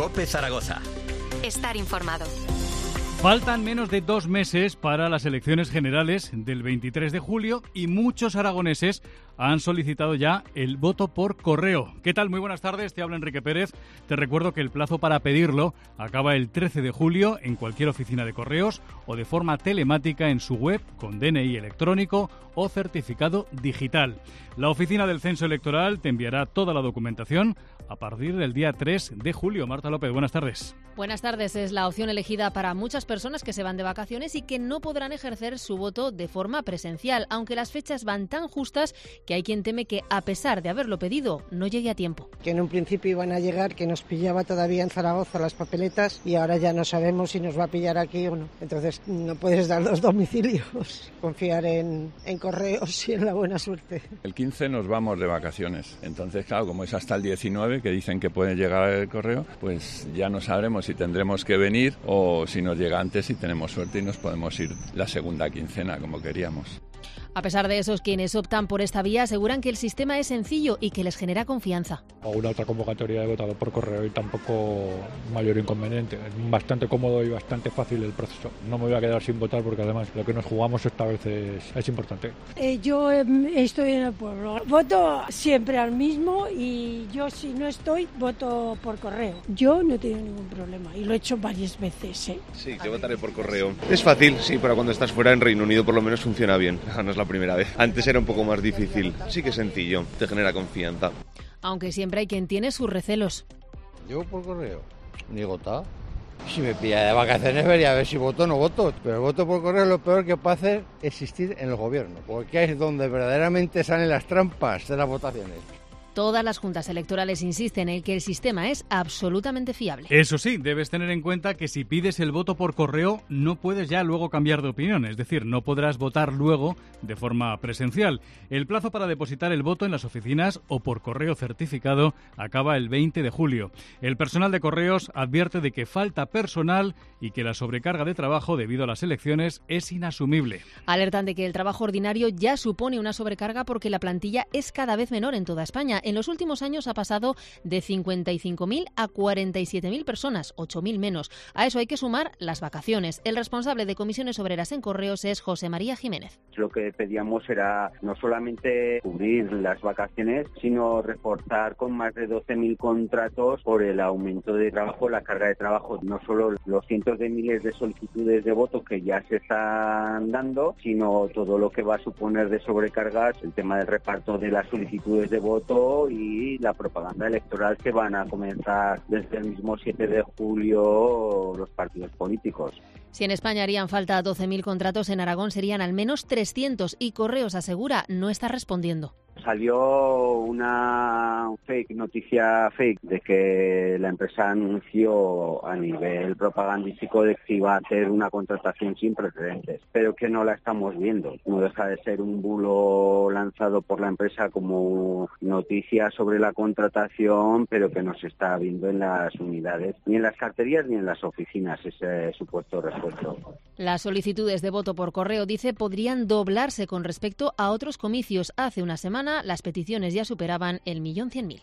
COPE Zaragoza. Estar informado. Faltan menos de 2 meses para las elecciones generales del 23 de julio y muchos aragoneses han solicitado ya el voto por correo. ¿Qué tal? Muy buenas tardes, te habla Enrique Pérez. Te recuerdo que el plazo para pedirlo acaba el 13 de julio en cualquier oficina de correos o de forma telemática en su web con DNI electrónico o certificado digital. La oficina del Censo Electoral te enviará toda la documentación a partir del día 3 de julio. Marta López, buenas tardes. Buenas tardes. Es la opción elegida para muchas personas que se van de vacaciones y que no podrán ejercer su voto de forma presencial, aunque las fechas van tan justas que hay quien teme que, a pesar de haberlo pedido, no llegue a tiempo. Que en un principio iban a llegar, que nos pillaba todavía en Zaragoza las papeletas y ahora ya no sabemos si nos va a pillar aquí o no. Entonces no puedes dar los domicilios, confiar en correos y en la buena suerte. El 15 nos vamos de vacaciones, entonces claro, como es hasta el 19 que dicen que puede llegar el correo, pues ya no sabremos si tendremos que venir o si nos llega antes y tenemos suerte y nos podemos ir la segunda quincena como queríamos. A pesar de eso, quienes optan por esta vía aseguran que el sistema es sencillo y que les genera confianza. Alguna otra convocatoria he votado por correo y tampoco mayor inconveniente. Es bastante cómodo y bastante fácil el proceso. No me voy a quedar sin votar porque además lo que nos jugamos esta vez es importante. Yo estoy en el pueblo. Voto siempre al mismo y yo si no estoy, voto por correo. Yo no tengo ningún problema y lo he hecho varias veces. Sí, yo votaré por correo. Es fácil, sí, pero cuando estás fuera en Reino Unido por lo menos funciona bien. No es la primera vez. Antes era un poco más difícil. Sí que es sencillo, te genera confianza. Aunque siempre hay quien tiene sus recelos. Yo por correo, ni votar. Si me pilla de vacaciones vería a ver si voto o no voto. Pero el voto por correo es lo peor que puede hacer existir en el gobierno. Porque es donde verdaderamente salen las trampas de las votaciones. Todas las juntas electorales insisten en que el sistema es absolutamente fiable. Eso sí, debes tener en cuenta que si pides el voto por correo no puedes ya luego cambiar de opinión, es decir, no podrás votar luego de forma presencial. El plazo para depositar el voto en las oficinas o por correo certificado acaba el 20 de julio. El personal de correos advierte de que falta personal y que la sobrecarga de trabajo debido a las elecciones es inasumible. Alertan de que el trabajo ordinario ya supone una sobrecarga porque la plantilla es cada vez menor en toda España. En los últimos años ha pasado de 55.000 a 47.000 personas, 8.000 menos. A eso hay que sumar las vacaciones. El responsable de comisiones obreras en correos es José María Jiménez. Lo que pedíamos era no solamente cubrir las vacaciones, sino reforzar con más de 12.000 contratos por el aumento de trabajo, la carga de trabajo, no solo los cientos de miles de solicitudes de voto que ya se están dando, sino todo lo que va a suponer de sobrecargas, el tema del reparto de las solicitudes de voto y la propaganda electoral que van a comenzar desde el mismo 7 de julio los partidos políticos. Si en España harían falta 12.000 contratos, en Aragón serían al menos 300 y Correos asegura no está respondiendo. Salió una noticia fake de que la empresa anunció a nivel propagandístico de que iba a hacer una contratación sin precedentes, pero que no la estamos viendo. No deja de ser un bulo lanzado por la empresa como noticia sobre la contratación, pero que no se está viendo en las unidades, ni en las carterías ni en las oficinas, ese supuesto refuerzo. Las solicitudes de voto por correo, dice, podrían doblarse con respecto a otros comicios. Hace una semana las peticiones ya superaban el 1.100.000.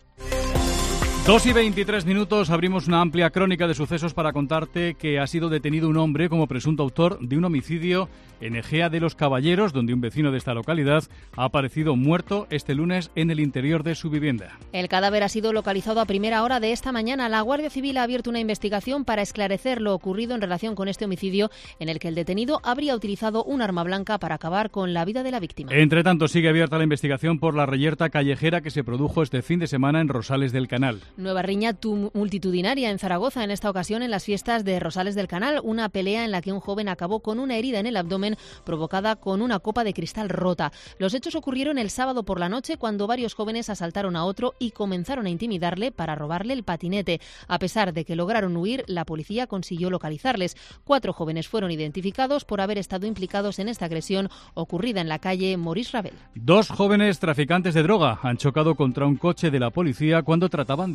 2:23, abrimos una amplia crónica de sucesos para contarte que ha sido detenido un hombre como presunto autor de un homicidio en Egea de los Caballeros, donde un vecino de esta localidad ha aparecido muerto este lunes en el interior de su vivienda. El cadáver ha sido localizado a primera hora de esta mañana. La Guardia Civil ha abierto una investigación para esclarecer lo ocurrido en relación con este homicidio en el que el detenido habría utilizado un arma blanca para acabar con la vida de la víctima. Entre tanto, sigue abierta la investigación por la reyerta callejera que se produjo este fin de semana en Rosales del Canal. Nueva riña multitudinaria en Zaragoza, en esta ocasión en las fiestas de Rosales del Canal, una pelea en la que un joven acabó con una herida en el abdomen provocada con una copa de cristal rota. Los hechos ocurrieron el sábado por la noche cuando varios jóvenes asaltaron a otro y comenzaron a intimidarle para robarle el patinete. A pesar de que lograron huir, la policía consiguió localizarles. 4 jóvenes fueron identificados por haber estado implicados en esta agresión ocurrida en la calle Maurice Ravel. 2 jóvenes traficantes de droga han chocado contra un coche de la policía cuando trataban de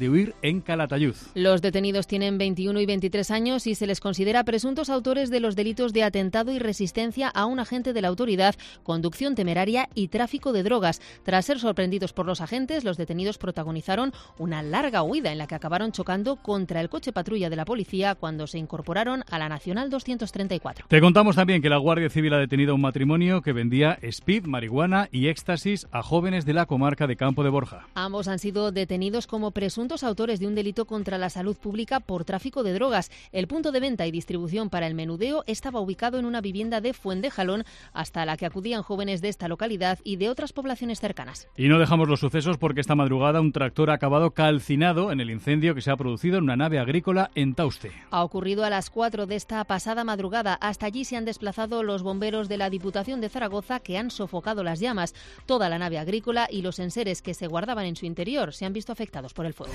de huir en Calatayud. Los detenidos tienen 21 y 23 años y se les considera presuntos autores de los delitos de atentado y resistencia a un agente de la autoridad, conducción temeraria y tráfico de drogas. Tras ser sorprendidos por los agentes, los detenidos protagonizaron una larga huida en la que acabaron chocando contra el coche patrulla de la policía cuando se incorporaron a la Nacional 234. Te contamos también que la Guardia Civil ha detenido a un matrimonio que vendía speed, marihuana y éxtasis a jóvenes de la comarca de Campo de Borja. Ambos han sido detenidos como presuntos autores de un delito contra la salud pública por tráfico de drogas. El punto de venta y distribución para el menudeo estaba ubicado en una vivienda de Fuentejalón, hasta la que acudían jóvenes de esta localidad y de otras poblaciones cercanas. Y no dejamos los sucesos porque esta madrugada un tractor ha acabado calcinado en el incendio que se ha producido en una nave agrícola en Tauste. Ha ocurrido a las 4 de esta pasada madrugada. Hasta allí se han desplazado los bomberos de la Diputación de Zaragoza, que han sofocado las llamas. Toda la nave agrícola y los enseres que se guardaban en su interior se han visto afectados por el fuego.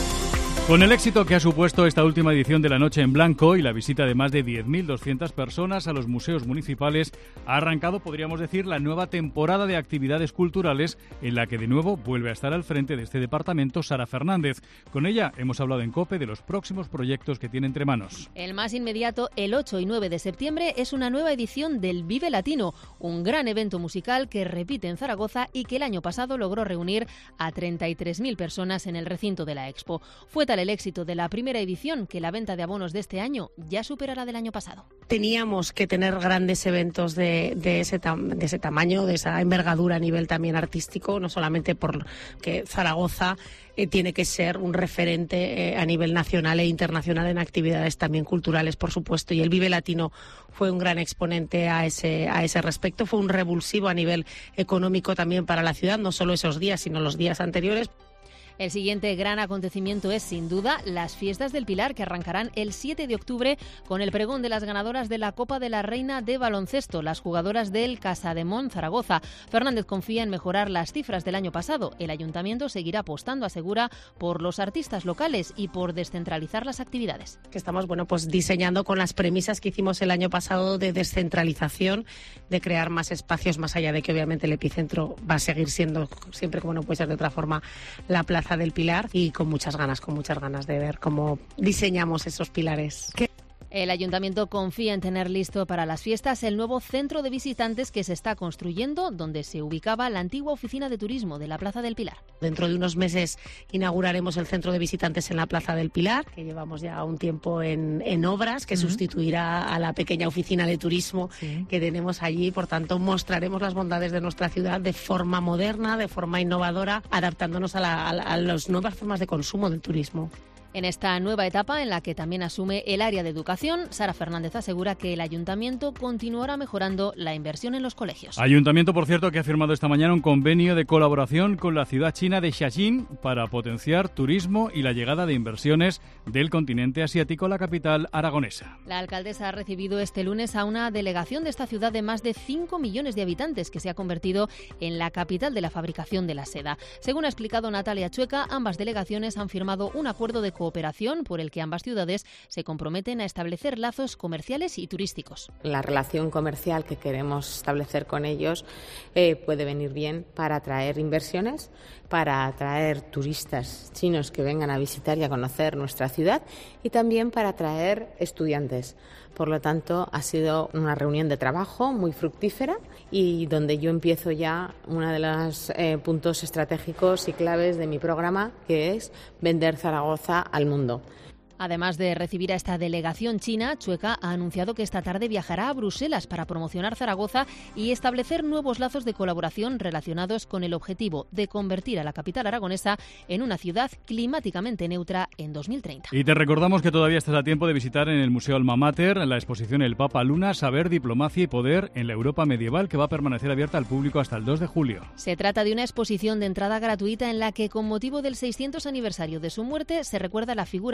Con el éxito que ha supuesto esta última edición de La Noche en Blanco y la visita de más de 10.200 personas a los museos municipales, ha arrancado, podríamos decir, la nueva temporada de actividades culturales en la que de nuevo vuelve a estar al frente de este departamento Sara Fernández. Con ella hemos hablado en COPE de los próximos proyectos que tiene entre manos. El más inmediato, el 8 y 9 de septiembre, es una nueva edición del Vive Latino, un gran evento musical que repite en Zaragoza y que el año pasado logró reunir a 33.000 personas en el recinto de la Expo. Fue el éxito de la primera edición que la venta de abonos de este año ya supera la del año pasado. Teníamos que tener grandes eventos de ese tamaño, de esa envergadura a nivel también artístico, no solamente porque Zaragoza tiene que ser un referente a nivel nacional e internacional en actividades también culturales, por supuesto, y el Vive Latino fue un gran exponente a ese respecto. Fue un revulsivo a nivel económico también para la ciudad, no solo esos días, sino los días anteriores. El siguiente gran acontecimiento es, sin duda, las Fiestas del Pilar, que arrancarán el 7 de octubre con el pregón de las ganadoras de la Copa de la Reina de Baloncesto, las jugadoras del Casademont Zaragoza. Fernández confía en mejorar las cifras del año pasado. El ayuntamiento seguirá apostando, asegura, por los artistas locales y por descentralizar las actividades. Que estamos diseñando con las premisas que hicimos el año pasado de descentralización, de crear más espacios, más allá de que obviamente el epicentro va a seguir siendo siempre, como no puede ser de otra forma, la Plaza del Pilar, y con muchas ganas de ver cómo diseñamos esos pilares. El ayuntamiento confía en tener listo para las fiestas el nuevo centro de visitantes que se está construyendo, donde se ubicaba la antigua oficina de turismo de la Plaza del Pilar. Dentro de unos meses inauguraremos el centro de visitantes en la Plaza del Pilar, que llevamos ya un tiempo en obras, que sustituirá a la pequeña oficina de turismo que tenemos allí. Por tanto, mostraremos las bondades de nuestra ciudad de forma moderna, de forma innovadora, adaptándonos a las nuevas formas de consumo del turismo. En esta nueva etapa, en la que también asume el área de educación, Sara Fernández asegura que el ayuntamiento continuará mejorando la inversión en los colegios. Ayuntamiento, por cierto, que ha firmado esta mañana un convenio de colaboración con la ciudad china de Xiaxin para potenciar turismo y la llegada de inversiones del continente asiático a la capital aragonesa. La alcaldesa ha recibido este lunes a una delegación de esta ciudad de más de 5 millones de habitantes que se ha convertido en la capital de la fabricación de la seda. Según ha explicado Natalia Chueca, ambas delegaciones han firmado un acuerdo de cooperación por el que ambas ciudades se comprometen a establecer lazos comerciales y turísticos. La relación comercial que queremos establecer con ellos puede venir bien para atraer inversiones, para atraer turistas chinos que vengan a visitar y a conocer nuestra ciudad, y también para atraer estudiantes. Por lo tanto, ha sido una reunión de trabajo muy fructífera y donde yo empiezo ya uno de los puntos estratégicos y claves de mi programa, que es vender Zaragoza al mundo. Además de recibir a esta delegación china, Chueca ha anunciado que esta tarde viajará a Bruselas para promocionar Zaragoza y establecer nuevos lazos de colaboración relacionados con el objetivo de convertir a la capital aragonesa en una ciudad climáticamente neutra en 2030. Y te recordamos que todavía estás a tiempo de visitar en el Museo Alma Mater la exposición El Papa Luna, Saber, Diplomacia y Poder en la Europa Medieval, que va a permanecer abierta al público hasta el 2 de julio. Se trata de una exposición de entrada gratuita en la que, con motivo del 600 aniversario de su muerte, se recuerda la figura y el legado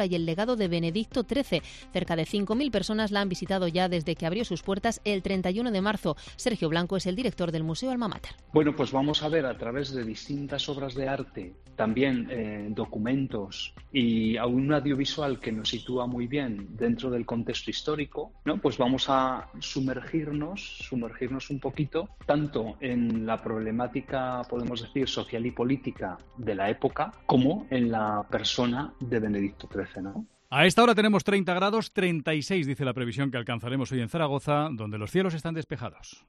legado de Benedicto XIII. Cerca de 5.000 personas la han visitado ya desde que abrió sus puertas el 31 de marzo. Sergio Blanco es el director del Museo Alma Mater. Bueno, pues vamos a ver a través de distintas obras de arte, también documentos y a un audiovisual que nos sitúa muy bien dentro del contexto histórico, ¿no? Pues vamos a sumergirnos un poquito tanto en la problemática, podemos decir, social y política de la época, como en la persona de Benedicto XIII, ¿no? A esta hora tenemos 30 grados, 36 dice la previsión que alcanzaremos hoy en Zaragoza, donde los cielos están despejados.